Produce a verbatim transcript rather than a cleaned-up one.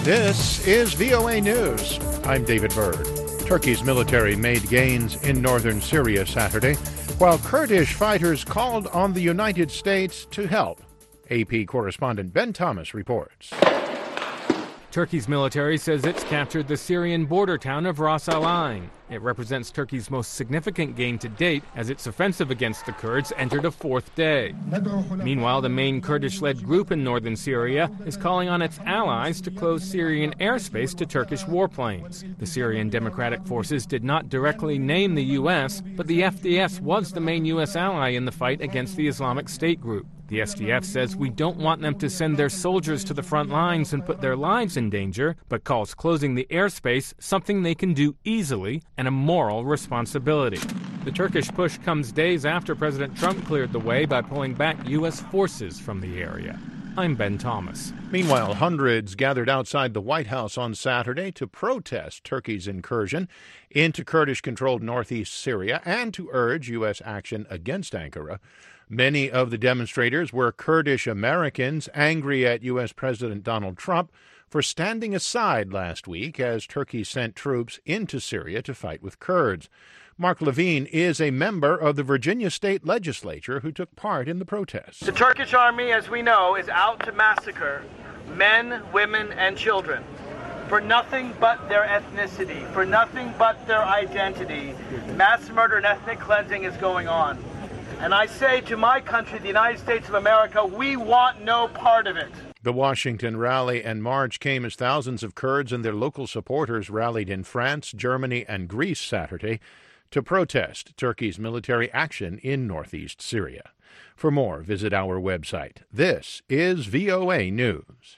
This is V O A News. I'm David Byrd. Turkey's military made gains in northern Syria Saturday, while Kurdish fighters called on the United States to help. A P correspondent Ben Thomas reports. Turkey's military says it's captured the Syrian border town of Ras Al Ain. It represents Turkey's most significant gain to date as its offensive against the Kurds entered a fourth day. Meanwhile, the main Kurdish-led group in northern Syria is calling on its allies to close Syrian airspace to Turkish warplanes. The Syrian Democratic Forces did not directly name the U S, but the F D S was the main U S ally in the fight against the Islamic State group. The S D F says we don't want them to send their soldiers to the front lines and put their lives in danger, but calls closing the airspace something they can do easily and a moral responsibility. The Turkish push comes days after President Trump cleared the way by pulling back U S forces from the area. I'm Ben Thomas. Meanwhile, hundreds gathered outside the White House on Saturday to protest Turkey's incursion into Kurdish-controlled northeast Syria and to urge U S action against Ankara. Many of the demonstrators were Kurdish Americans angry at U S. President Donald Trump for standing aside last week as Turkey sent troops into Syria to fight with Kurds. Mark Levine is a member of the Virginia state legislature who took part in the protests. The Turkish army, as we know, is out to massacre men, women, and children for nothing but their ethnicity, for nothing but their identity. Mass murder and ethnic cleansing is going on. And I say to my country, the United States of America, we want no part of it. The Washington rally and march came as thousands of Kurds and their local supporters rallied in France, Germany, and Greece Saturday to protest Turkey's military action in northeast Syria. For more, visit our website. This is V O A News.